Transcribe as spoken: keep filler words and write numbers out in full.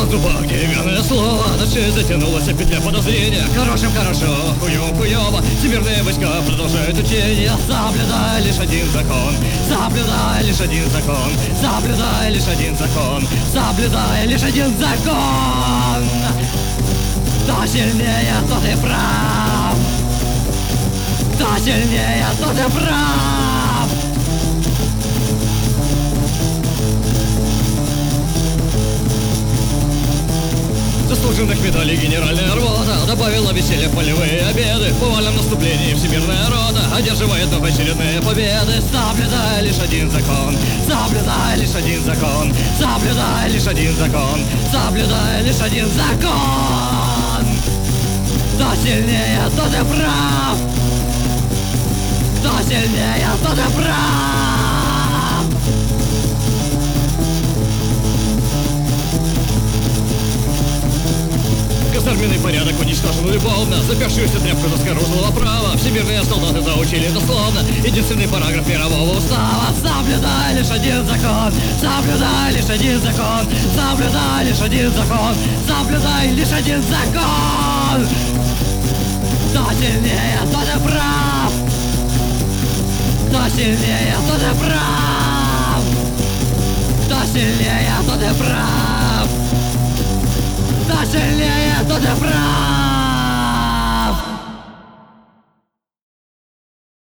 на зубах деревянное слово. На шее затянулась петля подозрения. Хорошим хорошо, хуём хуёво. Всемирные войска продолжают учения. Соблюдай лишь один закон. Соблюдай лишь один закон. Соблюдай лишь один закон. Соблюдай лишь один закон. Кто сильнее, тот и прав. Кто сильнее, тот и прав. Заслуженных медалей генеральная рота добавила веселье в полевые обеды. В повальном наступлении всемирная рота одерживает новоочередные победы. Соблюдай лишь один закон. Соблюдай лишь один закон. Соблюдай лишь один закон. Соблюдай лишь один закон. Кто сильнее, тот и прав. Кто сильнее, тот и прав. Казарменный порядок уничтожен любовно. Запершуюся тряпку заскорузлого права. Всемирные солдаты заучили дословно единственный параграф мирового устава. Соблюдай лишь один закон. Соблюдай лишь один закон. Соблюдай лишь один закон. Соблюдай лишь один закон. Кто сильнее, тот и прав. Кто сильнее, тот и прав. Кто сильнее, тот и прав. Кто сильнее, тот и прав.